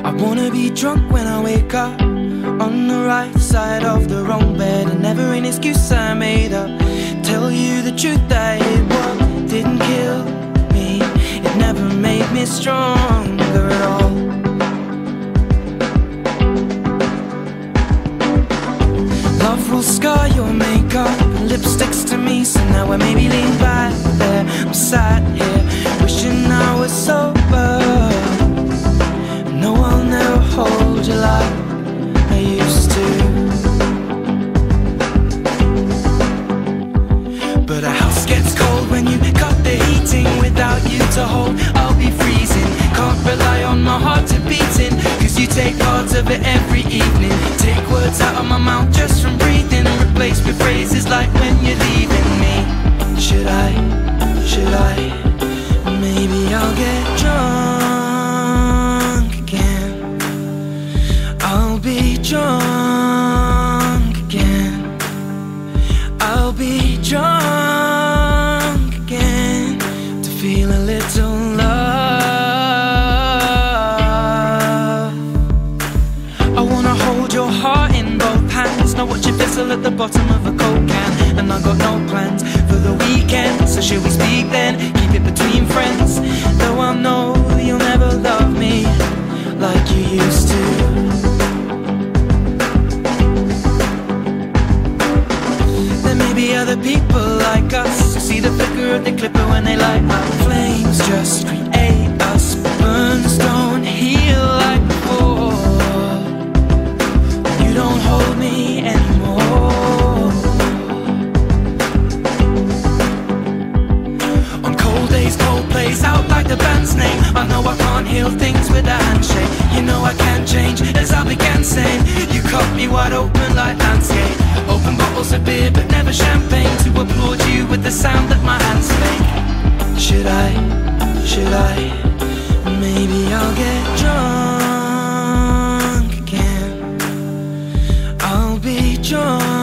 I wanna be drunk when I wake up, on the right side of the wrong bed, and never an excuse I made up. Tell you the truth, that it what didn't kill me, it never made me stronger at all. Love will scar your makeup, lipsticks to me, so now I maybe lean back there. I'm sat here, wishing I was sober. No, I'll never hold you like I used to. But a house gets cold when you cut the heating. Without you to hold, I'll be freezing. Can't rely on my heart to beating, cause you take parts of it every evening. Take words out of my mouth just from breathing, and replace with phrases like when you're leaving me. Should I, maybe I'll get drunk again. I'll be drunk again. I'll be drunk again to feel a little love. I wanna hold your heart in both hands, not watch it fizzle at the bottom of a Coke can. And I got no plans for the weekend, so should we speak then? Keep it between friends, though I know you'll never love me like you used to. There may be other people like us who see the flicker of the clipper when they light up. Flames just create us, burns don't heal like before. You don't hold me anymore. On cold days, cold plays out like the band's name. I know I can't heal things with a handshake. You know I can't change, as I began saying. You cut me wide open like landscape. Open bottles of beer but never champagne, to applaud you with the sound that my hands make. Should I, maybe I'll get drunk again. I'll be drunk